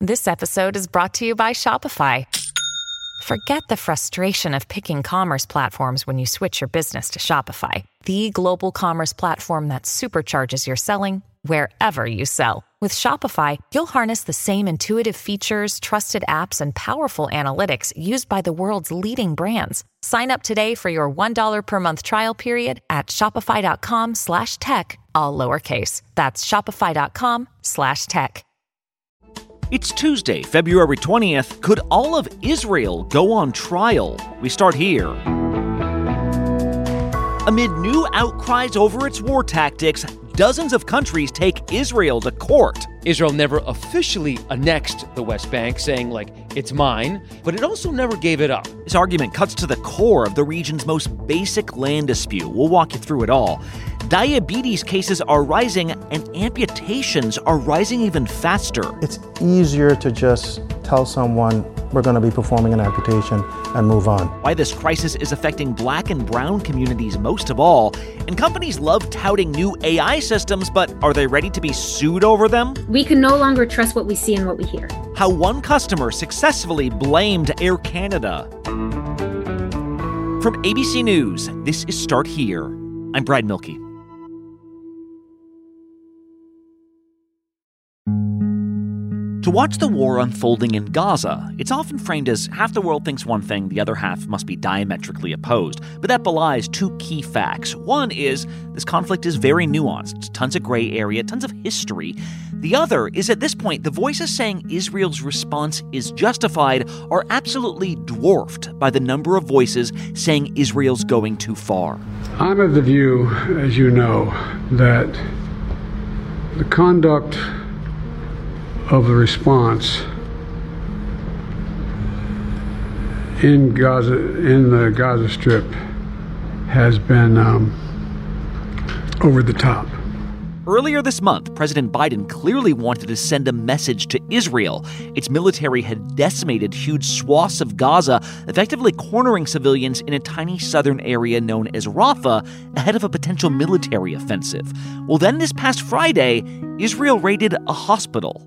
This episode is brought to you by Shopify. Forget the frustration of picking commerce platforms when you switch your business to Shopify, the global commerce platform that supercharges your selling wherever you sell. With Shopify, you'll harness the same intuitive features, trusted apps, and powerful analytics used by the world's leading brands. Sign up today for your $1 per month trial period at shopify.com/tech, all lowercase. That's shopify.com/tech. It's Tuesday, February 20th. Could all of Israel go on trial? We start here. Amid new outcries over its war tactics, dozens of countries take Israel to court. Israel never officially annexed the West Bank, saying, it's mine, but it also never gave it up. This argument cuts to the core of the region's most basic land dispute. We'll walk you through it all. Diabetes cases are rising, and amputations are rising even faster. It's easier to just tell someone we're going to be performing an amputation and move on. Why this crisis is affecting Black and brown communities most of all. And companies love touting new AI systems, but are they ready to be sued over them? We can no longer trust what we see and what we hear. How one customer successfully blamed Air Canada. From ABC News, this is Start Here. I'm Brad Milkey. To watch the war unfolding in Gaza, it's often framed as half the world thinks one thing, the other half must be diametrically opposed. But that belies two key facts. One is this conflict is very nuanced, tons of gray area, tons of history. The other is at this point, the voices saying Israel's response is justified are absolutely dwarfed by the number of voices saying Israel's going too far. I'm of the view, as you know, that the conduct of the response in Gaza, in the Gaza Strip, has been over the top. Earlier this month, President Biden clearly wanted to send a message to Israel. Its military had decimated huge swaths of Gaza, effectively cornering civilians in a tiny southern area known as Rafah ahead of a potential military offensive. Well, then this past Friday, Israel raided a hospital.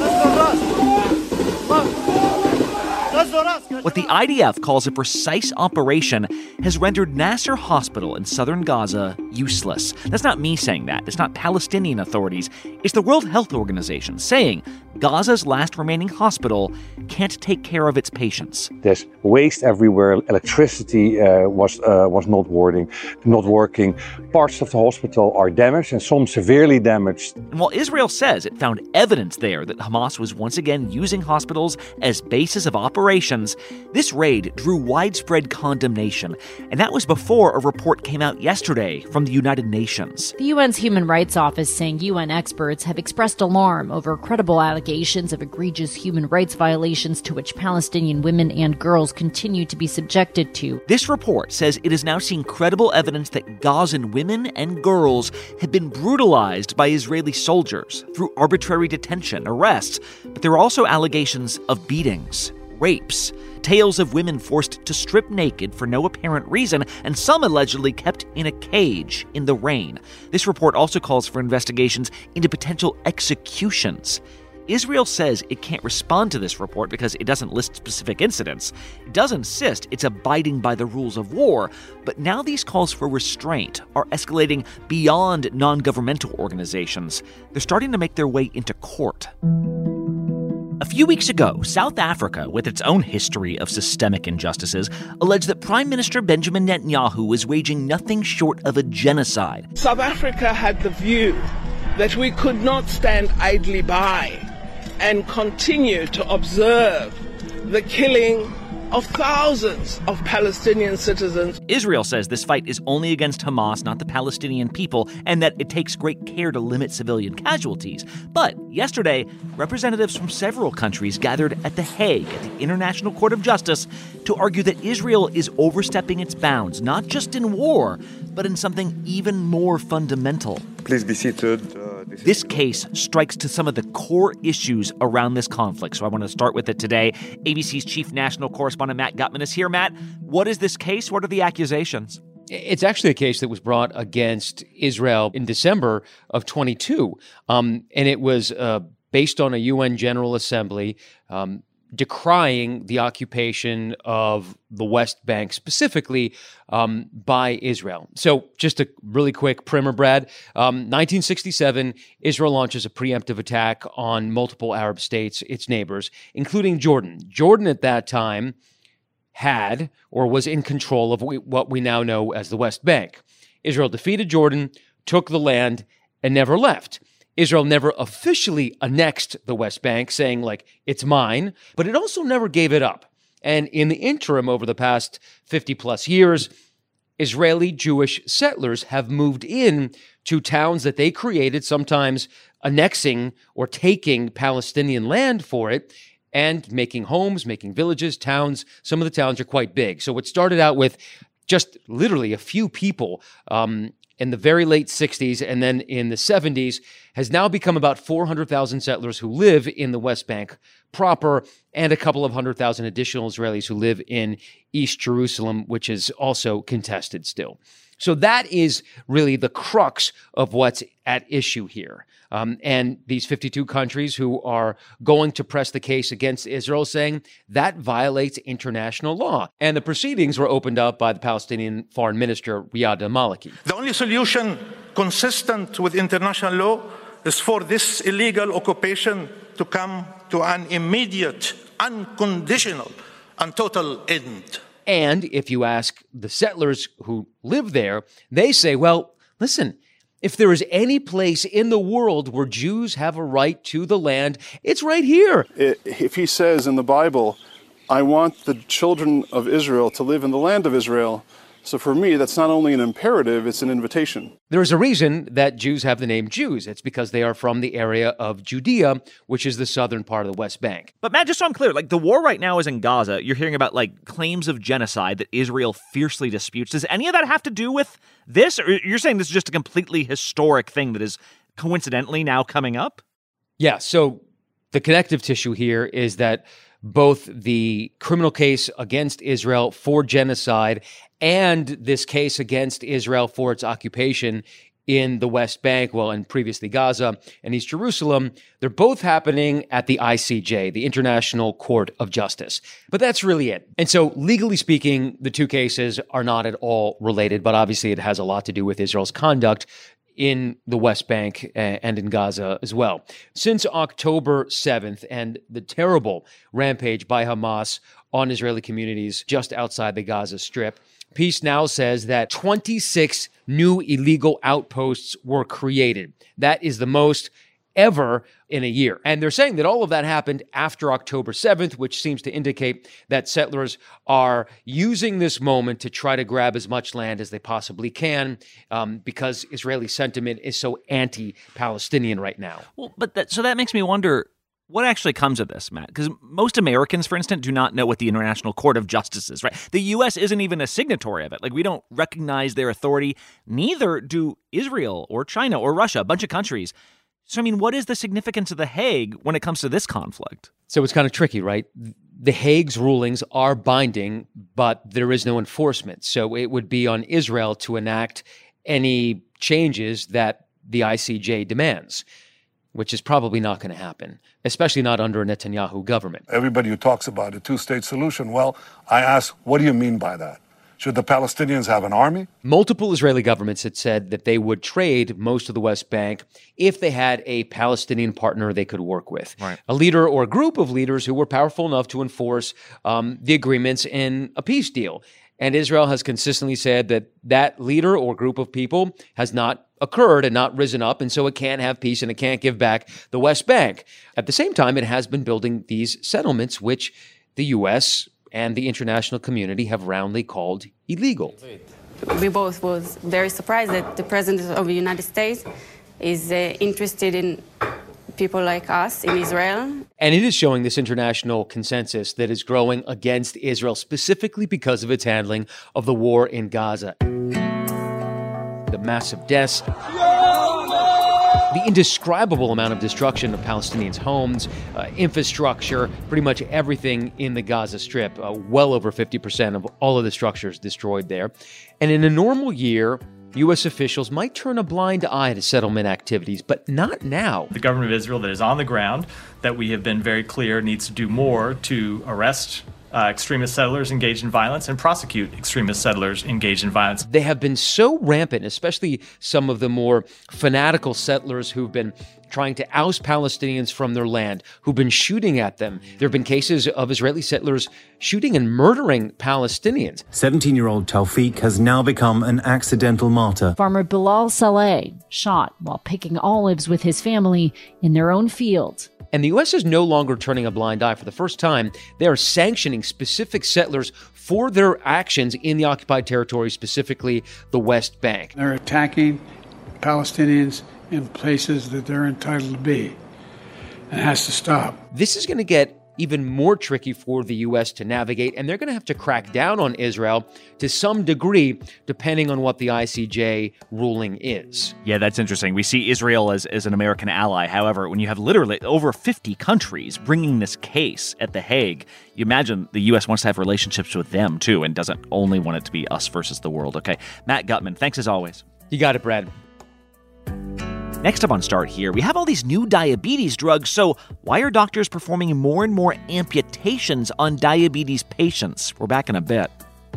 What the IDF calls a precise operation has rendered Nasser Hospital in southern Gaza useless. That's not me saying that. It's not Palestinian authorities. It's the World Health Organization saying Gaza's last remaining hospital can't take care of its patients. There's waste everywhere. Electricity was not working. Parts of the hospital are damaged and some severely damaged. And while Israel says it found evidence there that Hamas was once again using hospitals as bases of operations, this raid drew widespread condemnation. And that was before a report came out yesterday from the United Nations. The UN's Human Rights Office saying UN experts have expressed alarm over credible allegations of egregious human rights violations to which Palestinian women and girls continue to be subjected to. This report says it has now seen credible evidence that Gazan women and girls have been brutalized by Israeli soldiers through arbitrary detention, arrests, but there are also allegations of beatings, rapes, tales of women forced to strip naked for no apparent reason, and some allegedly kept in a cage in the rain. This report also calls for investigations into potential executions. Israel says it can't respond to this report because it doesn't list specific incidents. It does insist it's abiding by the rules of war, but now these calls for restraint are escalating beyond non-governmental organizations. They're starting to make their way into court. A few weeks ago, South Africa, with its own history of systemic injustices, alleged that Prime Minister Benjamin Netanyahu was waging nothing short of a genocide. South Africa had the view that we could not stand idly by and continue to observe the killing of thousands of Palestinian citizens. Israel says this fight is only against Hamas, not the Palestinian people, and that it takes great care to limit civilian casualties. But yesterday, representatives from several countries gathered at The Hague at the International Court of Justice to argue that Israel is overstepping its bounds, not just in war, but in something even more fundamental. Please be seated. This case strikes to some of the core issues around this conflict, so I want to start with it today. ABC's chief national correspondent Matt Gutman is here. Matt, what is this case? What are the accusations? It's actually a case that was brought against Israel in December of 22, and it was based on a UN General Assembly decrying the occupation of the West Bank, specifically by Israel. So just a really quick primer, Brad. 1967, Israel launches a preemptive attack on multiple Arab states, its neighbors, including Jordan. Jordan at that time had or was in control of what we now know as the West Bank. Israel defeated Jordan, took the land, and never left. Israel never officially annexed the West Bank, saying, like, it's mine, but it also never gave it up. And in the interim, over the past 50-plus years, Israeli Jewish settlers have moved in to towns that they created, sometimes annexing or taking Palestinian land for it, and making homes, making villages, towns. Some of the towns are quite big. So it started out with just literally a few people in the very late 60s, and then in the 70s, has now become about 400,000 settlers who live in the West Bank proper, and a couple of 100,000 additional Israelis who live in East Jerusalem, which is also contested still. So that is really the crux of what's at issue here. And these 52 countries who are going to press the case against Israel, saying that violates international law. And the proceedings were opened up by the Palestinian Foreign Minister, Riyad al-Maliki. The only solution consistent with international law is for this illegal occupation to come to an immediate, unconditional, and total end. And if you ask the settlers who live there, they say, well, listen, if there is any place in the world where Jews have a right to the land, it's right here. If he says in the Bible, I want the children of Israel to live in the land of Israel, so for me, that's not only an imperative, it's an invitation. There is a reason that Jews have the name Jews. It's because they are from the area of Judea, which is the southern part of the West Bank. But Matt, just so I'm clear, like the war right now is in Gaza. You're hearing about like claims of genocide that Israel fiercely disputes. Does any of that have to do with this? Or you're saying this is just a completely historic thing that is coincidentally now coming up? Yeah, so the connective tissue here is that both the criminal case against Israel for genocide and this case against Israel for its occupation in the West Bank, well, and previously Gaza and East Jerusalem, they're both happening at the ICJ, the International Court of Justice. But that's really it. And so, legally speaking, the two cases are not at all related, but obviously it has a lot to do with Israel's conduct in the West Bank and in Gaza as well. Since October 7th and the terrible rampage by Hamas on Israeli communities just outside the Gaza Strip, Peace Now says that 26 new illegal outposts were created. That is the most ever in a year. And they're saying that all of that happened after October 7th, which seems to indicate that settlers are using this moment to try to grab as much land as they possibly can because Israeli sentiment is so anti-Palestinian right now. Well, but so that makes me wonder, what actually comes of this, Matt? Because most Americans, for instance, do not know what the International Court of Justice is, right? The U.S. isn't even a signatory of it. Like, we don't recognize their authority. Neither do Israel or China or Russia, a bunch of countries. So, I mean, what is the significance of The Hague when it comes to this conflict? So it's kind of tricky, right? The Hague's rulings are binding, but there is no enforcement. So it would be on Israel to enact any changes that the ICJ demands, which is probably not going to happen, especially not under a Netanyahu government. Everybody who talks about a two-state solution, well, I ask, what do you mean by that? Should the Palestinians have an army? Multiple Israeli governments had said that they would trade most of the West Bank if they had a Palestinian partner they could work with. Right. A leader or a group of leaders who were powerful enough to enforce the agreements in a peace deal. And Israel has consistently said that that leader or group of people has not occurred and not risen up, and so it can't have peace and it can't give back the West Bank. At the same time, it has been building these settlements, which the U.S. and the international community have roundly called illegal. We both was very surprised that the President of the United States is interested in people like us in Israel. And it is showing this international consensus that is growing against Israel, specifically because of its handling of the war in Gaza. The massive deaths, the indescribable amount of destruction of Palestinians' homes, infrastructure, pretty much everything in the Gaza Strip, well over 50% of all of the structures destroyed there. And in a normal year, U.S. officials might turn a blind eye to settlement activities, but not now. The government of Israel that is on the ground, that we have been very clear needs to do more to arrest extremist settlers engaged in violence and prosecute extremist settlers engaged in violence. They have been so rampant, especially some of the more fanatical settlers who've been trying to oust Palestinians from their land, who've been shooting at them. There have been cases of Israeli settlers shooting and murdering Palestinians. 17-year-old Tawfiq has now become an accidental martyr. Farmer Bilal Saleh shot while picking olives with his family in their own field. And the U.S. is no longer turning a blind eye. For the first time, they are sanctioning specific settlers for their actions in the occupied territory, specifically the West Bank. They're attacking Palestinians in places that they're entitled to be. It has to stop. This is going to get even more tricky for the U.S. to navigate, and they're going to have to crack down on Israel to some degree, depending on what the ICJ ruling is. Yeah, that's interesting. We see Israel as an American ally. However, when you have literally over 50 countries bringing this case at The Hague, you imagine the U.S. wants to have relationships with them, too, and doesn't only want it to be us versus the world. Okay, Matt Gutman, thanks as always. You got it, Brad. Next up on Start Here, we have all these new diabetes drugs, so why are doctors performing more and more amputations on diabetes patients? We're back in a bit.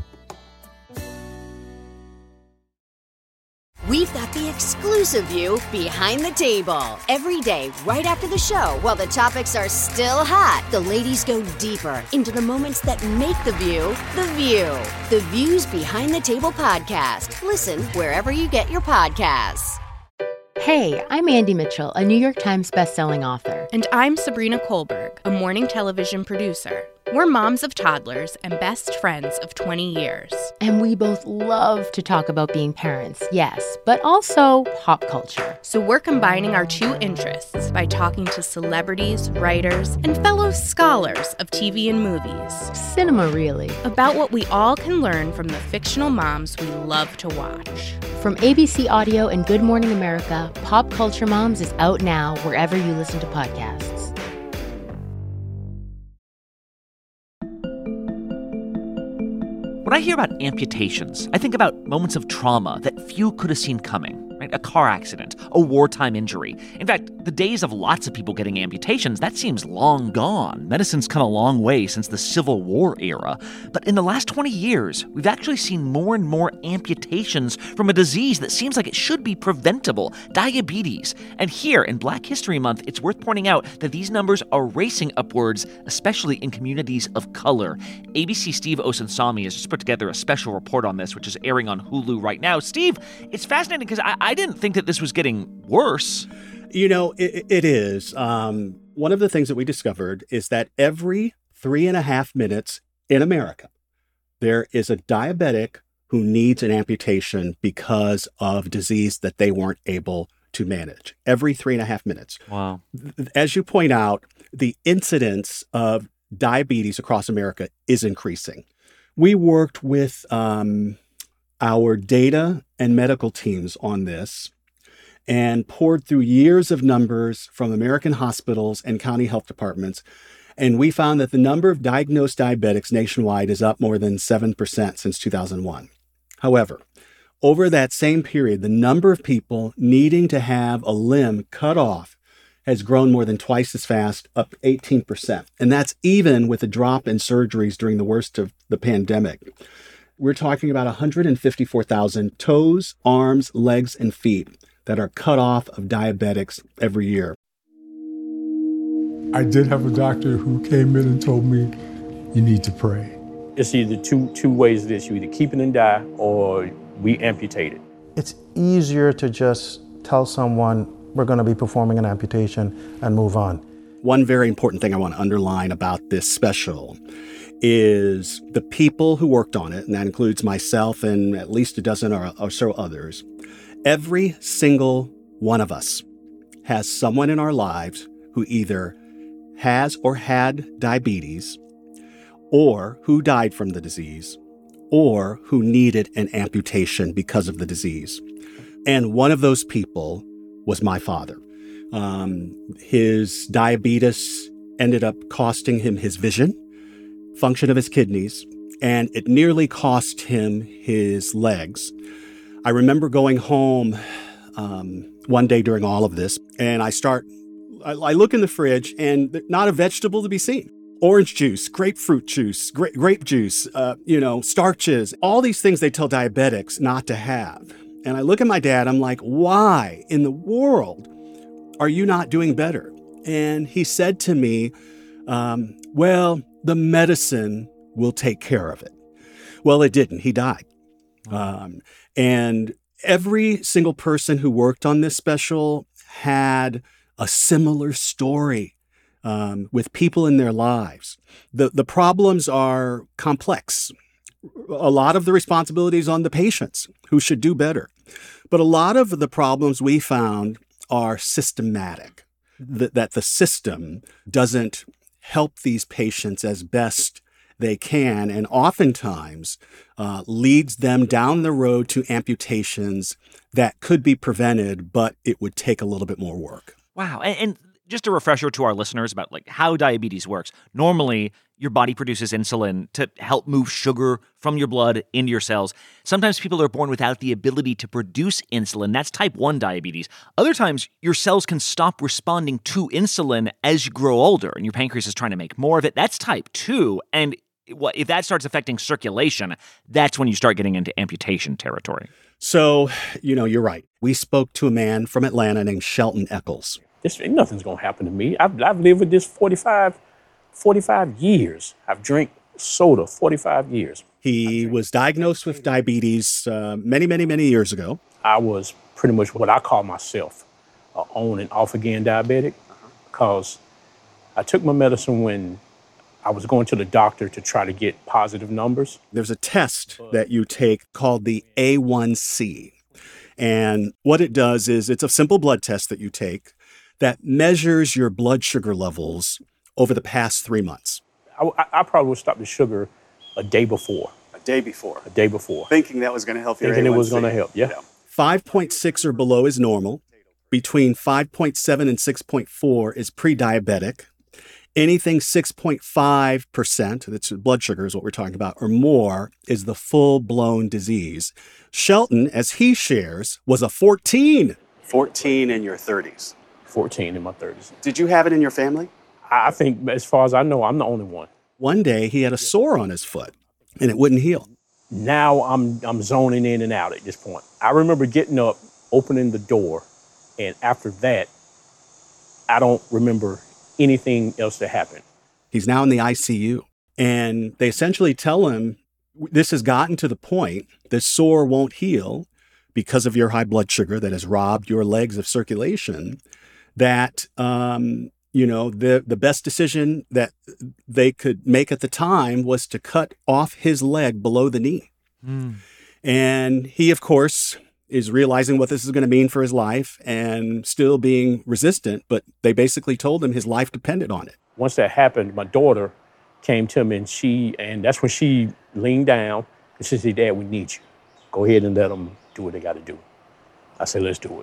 We've got the exclusive view behind the table. Every day, right after the show, while the topics are still hot, the ladies go deeper into the moments that make the View the View. The View's Behind the Table podcast. Listen wherever you get your podcasts. Hey, I'm Andy Mitchell, a New York Times bestselling author. And I'm Sabrina Kohlberg, a morning television producer. We're moms of toddlers and best friends of 20 years. And we both love to talk about being parents, yes, but also pop culture. So we're combining our two interests by talking to celebrities, writers, and fellow scholars of TV and movies. Cinema, really. About what we all can learn from the fictional moms we love to watch. From ABC Audio and Good Morning America, Pop Culture Moms is out now wherever you listen to podcasts. When I hear about amputations, I think about moments of trauma that few could have seen coming. Right? A car accident, a wartime injury. In fact, the days of lots of people getting amputations, that seems long gone. Medicine's come a long way since the Civil War era. But in the last 20 years, we've actually seen more and more amputations from a disease that seems like it should be preventable, diabetes. And here in Black History Month, it's worth pointing out that these numbers are racing upwards, especially in communities of color. ABC Steve Osunsami has just put together a special report on this, which is airing on Hulu right now. Steve, it's fascinating because I didn't think that this was getting worse. You know, it is. One of the things that we discovered is that every 3.5 minutes in America, there is a diabetic who needs an amputation because of disease that they weren't able to manage. Every 3.5 minutes. Wow. As you point out, the incidence of diabetes across America is increasing. We worked with our data and medical teams on this and poured through years of numbers from American hospitals and county health departments. And we found that the number of diagnosed diabetics nationwide is up more than 7% since 2001. However, over that same period, the number of people needing to have a limb cut off has grown more than twice as fast, up 18%. And that's even with a drop in surgeries during the worst of the pandemic. We're talking about 154,000 toes, arms, legs, and feet that are cut off of diabetics every year. I did have a doctor who came in and told me, you need to pray. It's either two ways of this. You either keep it and die or we amputate it. It's easier to just tell someone we're going to be performing an amputation and move on. One very important thing I want to underline about this special is the people who worked on it, and that includes myself and at least a dozen or so others. Every single one of us has someone in our lives who either has or had diabetes, or who died from the disease, or who needed an amputation because of the disease. And one of those people was my father. His diabetes ended up costing him his vision, function of his kidneys, and it nearly cost him his legs. I remember going home one day during all of this, and I look in the fridge, and not a vegetable to be seen. Orange juice, grapefruit juice, grape juice, starches, all these things they tell diabetics not to have. And I look at my dad, I'm like, why in the world are you not doing better? And he said to me, well, the medicine will take care of it. Well, it didn't. He died. And every single person who worked on this special had a similar story with people in their lives. The problems are complex. A lot of the responsibility is on the patients who should do better. But a lot of the problems we found are systematic, that the system doesn't help these patients as best they can, and oftentimes leads them down the road to amputations that could be prevented, but it would take a little bit more work. Wow. And just a refresher to our listeners about how diabetes works. Normally, your body produces insulin to help move sugar from your blood into your cells. Sometimes people are born without the ability to produce insulin. That's type 1 diabetes. Other times, your cells can stop responding to insulin as you grow older, and your pancreas is trying to make more of it. That's type 2. And if that starts affecting circulation, that's when you start getting into amputation territory. So, you're right. We spoke to a man from Atlanta named Shelton Eccles. Nothing's going to happen to me. I've lived with this 45 years. I've drank soda 45 years. He was diagnosed with diabetes many, many, many years ago. I was pretty much what I call myself, on and off again diabetic, because I took my medicine when I was going to the doctor to try to get positive numbers. There's a test that you take called the A1C. And what it does is it's a simple blood test that you take that measures your blood sugar levels over the past 3 months. I probably would stop the sugar a day before. A day before? A day before. Thinking that was going to help your A1C. Thinking it was going to help, yeah. 5.6 or below is normal. Between 5.7 and 6.4 is pre-diabetic. Anything 6.5%, that's blood sugar is what we're talking about, or more, is the full-blown disease. Shelton, as he shares, was a 14. 14 in your 30s. 14 in my 30s. Did you have it in your family? I think, as far as I know, I'm the only one. One day, he had a sore on his foot, and it wouldn't heal. Now I'm zoning in and out at this point. I remember getting up, opening the door, and after that, I don't remember anything else that happened. He's now in the ICU, and they essentially tell him, this has gotten to the point, this sore won't heal because of your high blood sugar that has robbed your legs of circulation, that, the best decision that they could make at the time was to cut off his leg below the knee. And he, of course, is realizing what this is going to mean for his life and still being resistant, but they basically told him his life depended on it. Once that happened, my daughter came to me, and that's when she leaned down and she said, "Dad, we need you. Go ahead and let them do what they got to do." I said, "Let's do it."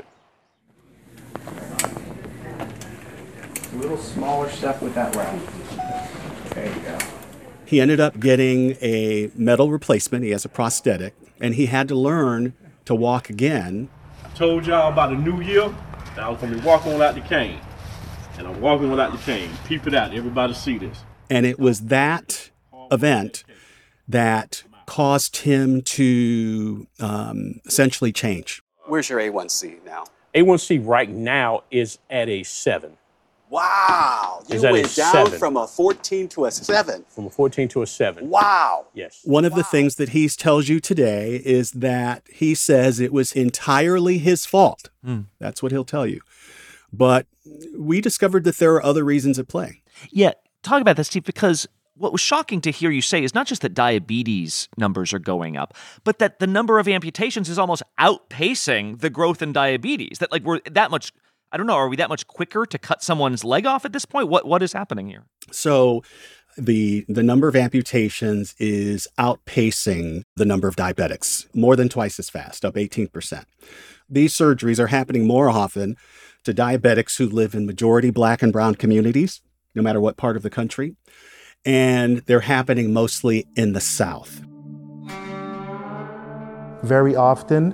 A little smaller step with that round. There you go. He ended up getting a metal replacement. He has a prosthetic, and he had to learn to walk again. I told y'all about the new year that I was going to be walking without the cane. And I'm walking without the cane. Peep it out. Everybody see this. And it was that event that caused him to essentially change. Where's your A1C now? A1C right now is at a 7. Wow. You went down from a 14 to a 7. From a 14 to a 7. Wow. Yes. One of the things that he tells you today is that he says it was entirely his fault. That's what he'll tell you. But we discovered that there are other reasons at play. Yeah, talk about that, Steve, because what was shocking to hear you say is not just that diabetes numbers are going up, but that the number of amputations is almost outpacing the growth in diabetes. That we're that much, I don't know, are we that much quicker to cut someone's leg off at this point? What is happening here? So the number of amputations is outpacing the number of diabetics, more than twice as fast, up 18%. These surgeries are happening more often to diabetics who live in majority Black and brown communities, no matter what part of the country. And they're happening mostly in the South. Very often,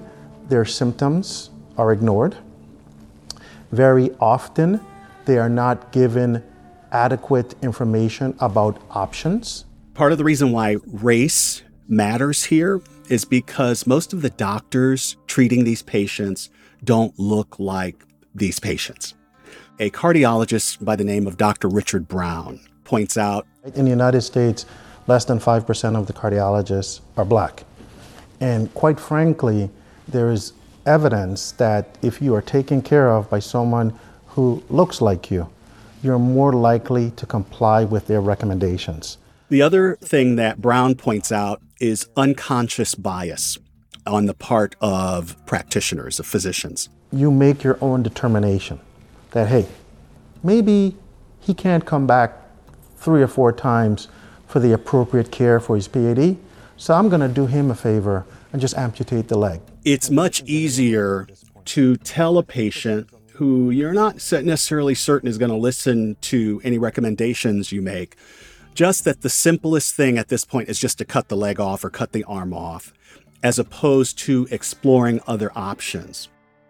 their symptoms are ignored. Very often, they are not given adequate information about options. Part of the reason why race matters here is because most of the doctors treating these patients don't look like these patients. A cardiologist by the name of Dr. Richard Brown points out, in the United States, less than 5% of the cardiologists are Black. And quite frankly, there is evidence that if you are taken care of by someone who looks like you, you're more likely to comply with their recommendations. The other thing that Brown points out is unconscious bias on the part of practitioners, of physicians. You make your own determination that, hey, maybe he can't come back 3 or 4 times for the appropriate care for his PAD, so I'm going to do him a favor and just amputate the leg. It's much easier to tell a patient who you're not necessarily certain is going to listen to any recommendations you make, just that the simplest thing at this point is just to cut the leg off or cut the arm off, as opposed to exploring other options.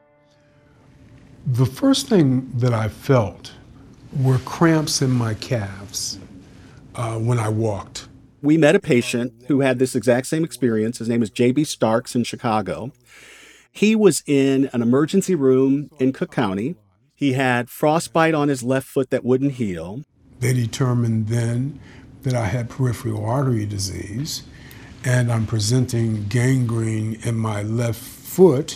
The first thing that I felt were cramps in my calves when I walked. We met a patient who had this exact same experience. His name is J.B. Starks in Chicago. He was in an emergency room in Cook County. He had frostbite on his left foot that wouldn't heal. They determined then that I had peripheral artery disease, and I'm presenting gangrene in my left foot.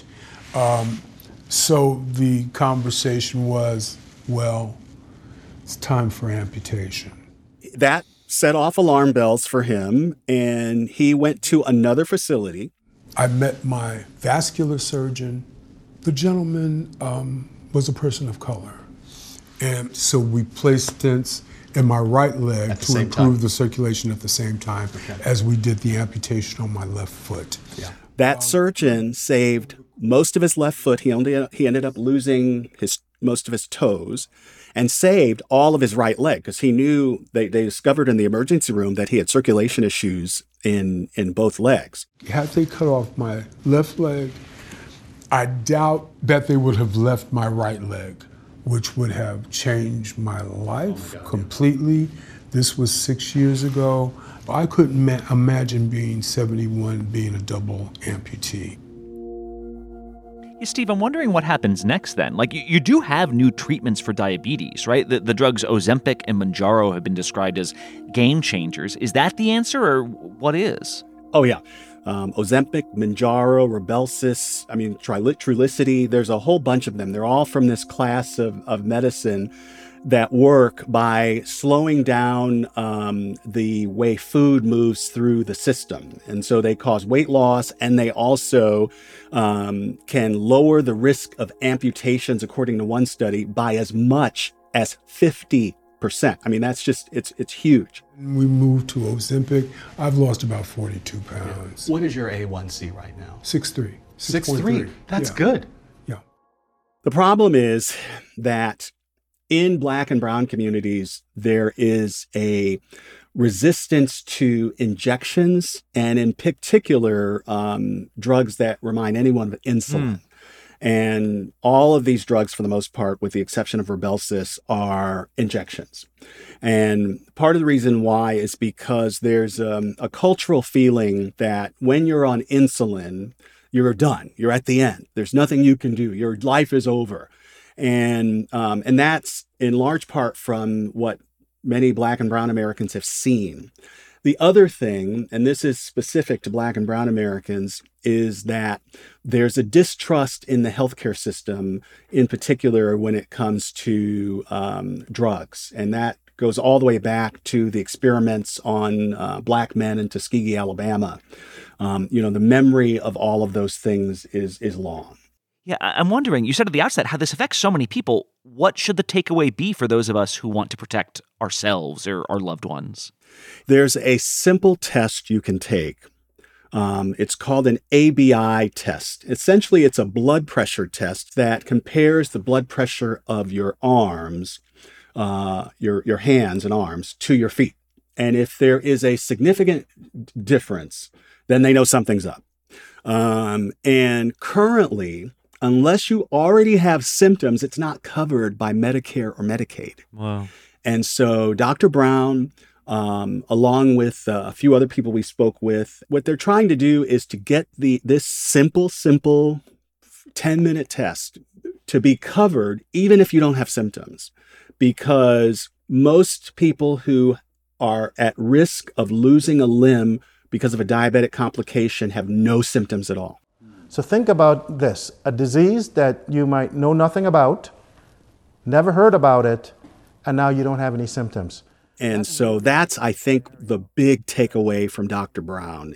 So the conversation was, well, it's time for amputation. That set off alarm bells for him, and he went to another facility. I met my vascular surgeon. The gentleman was a person of color. And so we placed stents in my right leg to improve the circulation at the same time as we did the amputation on my left foot. Yeah. That surgeon saved most of his left foot. He ended up losing most of his toes and saved all of his right leg because he knew they discovered in the emergency room that he had circulation issues in both legs. Had they cut off my left leg, I doubt that they would have left my right leg, which would have changed my life completely. This was 6 years ago. I couldn't imagine being 71, being a double amputee. Yeah, Steve, I'm wondering what happens next then. Like, you do have new treatments for diabetes, right? The drugs Ozempic and Mounjaro have been described as game changers. Is that the answer, or what is? Oh, yeah. Ozempic, Mounjaro, Rybelsus, Trulicity, there's a whole bunch of them. They're all from this class of medicine that work by slowing down the way food moves through the system. And so they cause weight loss, and they also can lower the risk of amputations, according to one study, by as much as 50%. I mean, that's just, it's huge. We moved to Ozempic. I've lost about 42 pounds. What is your A1C right now? 6.3. 6.3. That's good. Yeah. The problem is that in Black and brown communities, there is a resistance to injections, and in particular, drugs that remind anyone of insulin. And all of these drugs, for the most part, with the exception of Rybelsus, are injections. And part of the reason why is because there's a cultural feeling that when you're on insulin, you're done. You're at the end. There's nothing you can do. Your life is over. And that's in large part from what many Black and brown Americans have seen. The other thing, and this is specific to Black and brown Americans, is that there's a distrust in the healthcare system, in particular when it comes to drugs. And that goes all the way back to the experiments on Black men in Tuskegee, Alabama. The memory of all of those things is long. Yeah, I'm wondering, you said at the outset how this affects so many people. What should the takeaway be for those of us who want to protect ourselves or our loved ones? There's a simple test you can take. It's called an ABI test. Essentially, it's a blood pressure test that compares the blood pressure of your arms, your hands and arms, to your feet. And if there is a significant difference, then they know something's up. And currently, unless you already have symptoms, it's not covered by Medicare or Medicaid. Wow. And so Dr. Brown, along with a few other people we spoke with, what they're trying to do is to get this simple 10-minute test to be covered even if you don't have symptoms, because most people who are at risk of losing a limb because of a diabetic complication have no symptoms at all. So think about this, a disease that you might know nothing about, never heard about it, and now you don't have any symptoms. And so that's, I think, the big takeaway from Dr. Brown.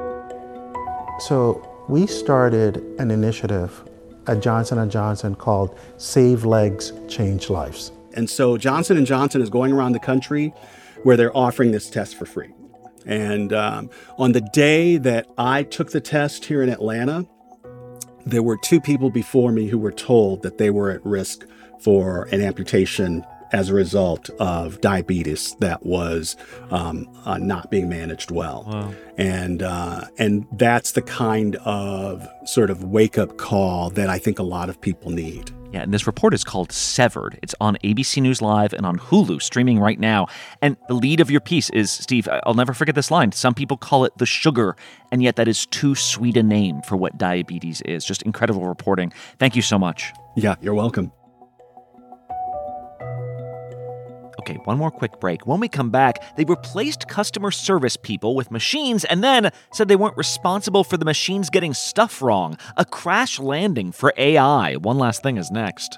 So we started an initiative at Johnson & Johnson called Save Legs, Change Lives. And so Johnson & Johnson is going around the country where they're offering this test for free. And on the day that I took the test here in Atlanta, there were 2 people before me who were told that they were at risk for an amputation as a result of diabetes that was not being managed well. Wow. And that's the kind of sort of wake-up call that I think a lot of people need. Yeah, and this report is called Severed. It's on ABC News Live and on Hulu, streaming right now. And the lead of your piece is, Steve, I'll never forget this line. Some people call it the sugar, and yet that is too sweet a name for what diabetes is. Just incredible reporting. Thank you so much. Yeah, you're welcome. Okay, one more quick break. When we come back, they replaced customer service people with machines and then said they weren't responsible for the machines getting stuff wrong. A crash landing for AI. One last thing is next.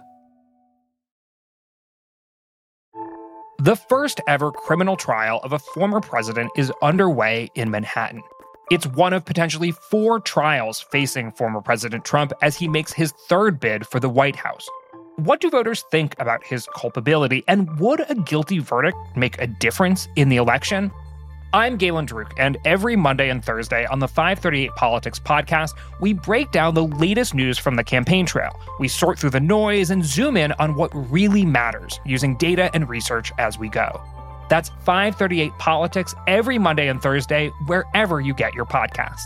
The first ever criminal trial of a former president is underway in Manhattan. It's one of potentially 4 trials facing former President Trump as he makes his 3rd bid for the White House. What do voters think about his culpability, and would a guilty verdict make a difference in the election? I'm Galen Druk, and every Monday and Thursday on the 538 Politics podcast, we break down the latest news from the campaign trail. We sort through the noise and zoom in on what really matters, using data and research as we go. That's 538 Politics every Monday and Thursday, wherever you get your podcasts.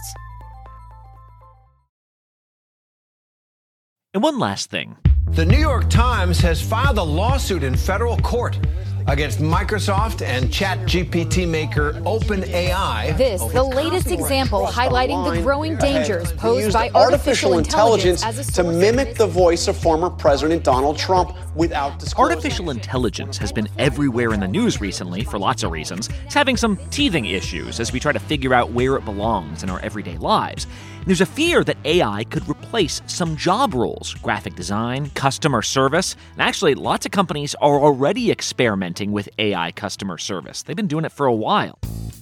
And one last thing. The New York Times has filed a lawsuit in federal court against Microsoft and ChatGPT maker OpenAI. This, the latest example highlighting the growing dangers posed by artificial intelligence as a to mimic the voice of former President Donald Trump without disclosing. Artificial intelligence has been everywhere in the news recently for lots of reasons. It's having some teething issues as we try to figure out where it belongs in our everyday lives. There's a fear that AI could replace some job roles, graphic design, customer service, and actually lots of companies are already experimenting with AI customer service. They've been doing it for a while.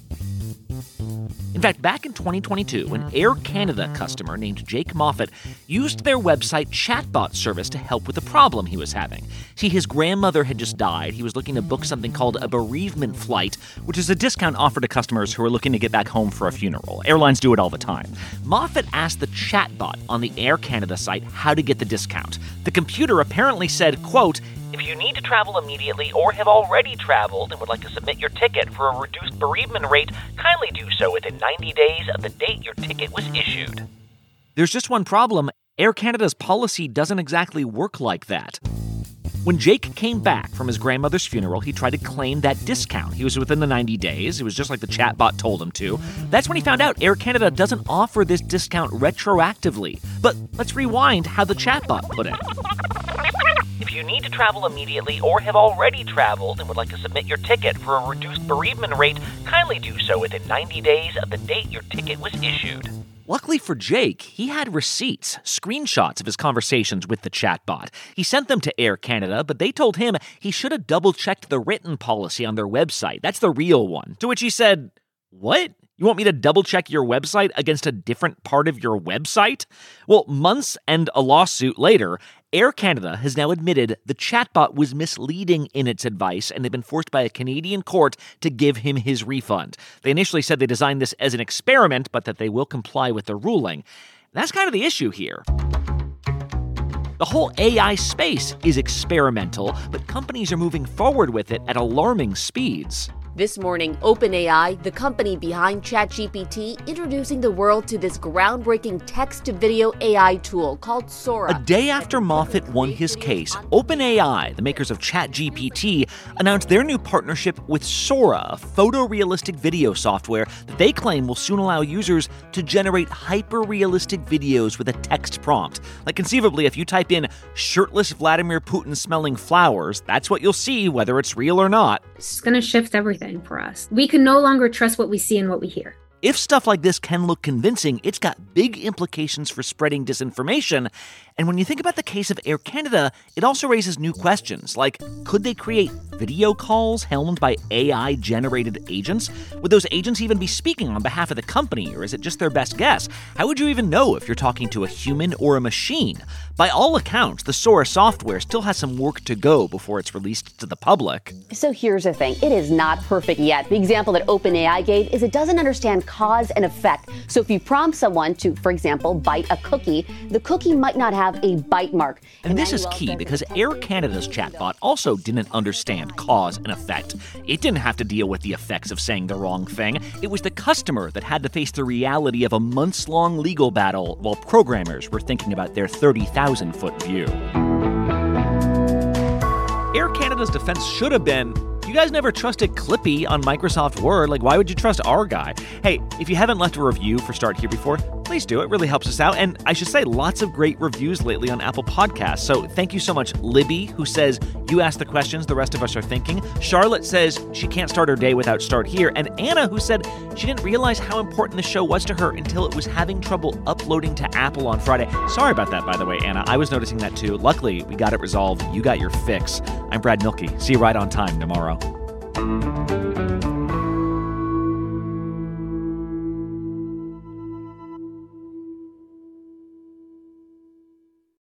In fact, back in 2022, an Air Canada customer named Jake Moffat used their website chatbot service to help with a problem he was having. See, his grandmother had just died. He was looking to book something called a bereavement flight, which is a discount offered to customers who are looking to get back home for a funeral. Airlines do it all the time. Moffat asked the chatbot on the Air Canada site how to get the discount. The computer apparently said, quote, "If you need to travel immediately or have already traveled and would like to submit your ticket for a reduced bereavement rate, kindly do so within 90 days of the date your ticket was issued." There's just one problem. Air Canada's policy doesn't exactly work like that. When Jake came back from his grandmother's funeral, he tried to claim that discount. He was within the 90 days. It was just like the chatbot told him to. That's when he found out Air Canada doesn't offer this discount retroactively. But let's rewind how the chatbot put it. "If you need to travel immediately or have already traveled and would like to submit your ticket for a reduced bereavement rate, kindly do so within 90 days of the date your ticket was issued." Luckily for Jake, he had receipts, screenshots of his conversations with the chatbot. He sent them to Air Canada, but they told him he should have double-checked the written policy on their website. That's the real one. To which he said, "What? You want me to double-check your website against a different part of your website?" Well, months and a lawsuit later, Air Canada has now admitted the chatbot was misleading in its advice, and they've been forced by a Canadian court to give him his refund. They initially said they designed this as an experiment, but that they will comply with the ruling. That's kind of the issue here. The whole AI space is experimental, but companies are moving forward with it at alarming speeds. This morning, OpenAI, the company behind ChatGPT, introducing the world to this groundbreaking text-to-video AI tool called Sora. A day after Moffat won his case, OpenAI, the makers of ChatGPT, announced their new partnership with Sora, a photorealistic video software that they claim will soon allow users to generate hyper-realistic videos with a text prompt. Like conceivably, if you type in shirtless Vladimir Putin smelling flowers, that's what you'll see, whether it's real or not. It's going to shift everything for us. We can no longer trust what we see and what we hear. If stuff like this can look convincing, it's got big implications for spreading disinformation. And when you think about the case of Air Canada, it also raises new questions, like could they create video calls helmed by AI-generated agents? Would those agents even be speaking on behalf of the company, or is it just their best guess? How would you even know if you're talking to a human or a machine? By all accounts, the Sora software still has some work to go before it's released to the public. So here's the thing, it is not perfect yet. The example that OpenAI gave is it doesn't understand cause and effect. So if you prompt someone to, for example, bite a cookie, the cookie might not have a bite mark. And this is key because Air Canada's chatbot also didn't understand cause and effect. It didn't have to deal with the effects of saying the wrong thing. It was the customer that had to face the reality of a months-long legal battle while programmers were thinking about their 30,000-foot view. Air Canada's defense should have been, you guys never trusted Clippy on Microsoft Word. Like, why would you trust our guy? Hey, if you haven't left a review for Start Here before, please do. It really helps us out. And I should say, lots of great reviews lately on Apple Podcasts. So thank you so much, Libby, who says, you ask the questions the rest of us are thinking. Charlotte says she can't start her day without Start Here. And Anna, who said she didn't realize how important the show was to her until it was having trouble uploading to Apple on Friday. Sorry about that, by the way, Anna. I was noticing that too. Luckily, we got it resolved. You got your fix. I'm Brad Milkey. See you right on time tomorrow.